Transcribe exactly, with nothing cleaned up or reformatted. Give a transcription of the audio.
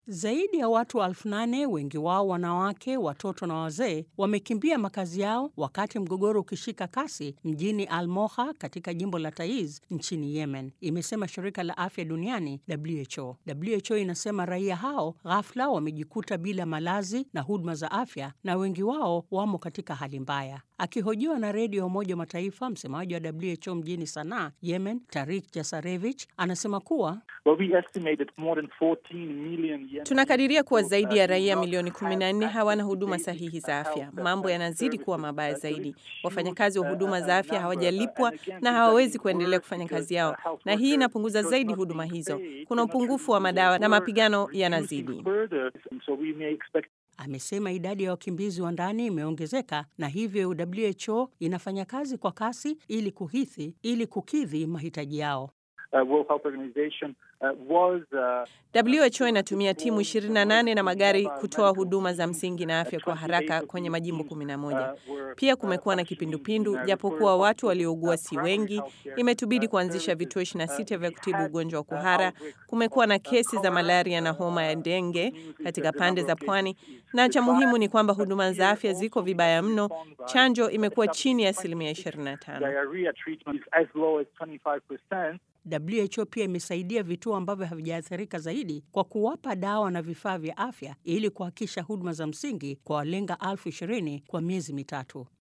Zaidi ya watu elfu nane, wengi wao wanawake, watoto na wazee, wamekimbia makazi yao wakati mgogoro ukishika kasi mjini Al-Moha katika jimbo la Taiz nchini Yemen, imesema shirika la afya duniani W H O. W H O inasema raia hao ghafla wamejikuta bila malazi na huduma za afya na wengi wao wamo katika hali mbaya. Akihojiwa na redio ya Umoja wa Mataifa, msemaji wa W H O mjini Sanaa, Yemen, Tarik Jasarevich, anasema kuwa tunakadiria kuwa zaidi ya raia milioni kumi na nne hawana huduma sahihi za afya. Mambo yanazidi kuwa mabaya zaidi. Wafanyakazi wa huduma za afya hawajalipwa na hawawezi kuendelea kufanya kazi yao, na hii inapunguza zaidi huduma hizo. Kuna upungufu wa madawa na mapigano yanazidi. Amesema idadi ya wakimbizi wa ndani imeongezeka na hivyo W H O inafanya kazi kwa kasi ili kuhithi ili kukidhi mahitaji yao. Uh, World Health Organization uh, was uh, W H O inatumia timu ishirini na nane na magari kutoa huduma za msingi na afya kwa haraka kwenye majimbo kumi na moja. Pia kumekuwa na kipindupindu, japokuwa watu waliougua si wengi. Imetubidi kuanzisha vituo ishirini na sita vya kutibu ugonjwa wa kuhara. Kumekuwa na kesi za malaria na homa ya denge katika pande za pwani, na cha muhimu ni kwamba huduma za afya ziko vibaya mno. Chanjo imekuwa chini ya asilimia ishirini na tano. W H O pia imesaidia vituo ambavyo havijaathirika zaidi kwa kuwapa dawa na vifaa vya afya ili kuhakikisha huduma za msingi kwa walenga elfu ishirini kwa miezi mitatu.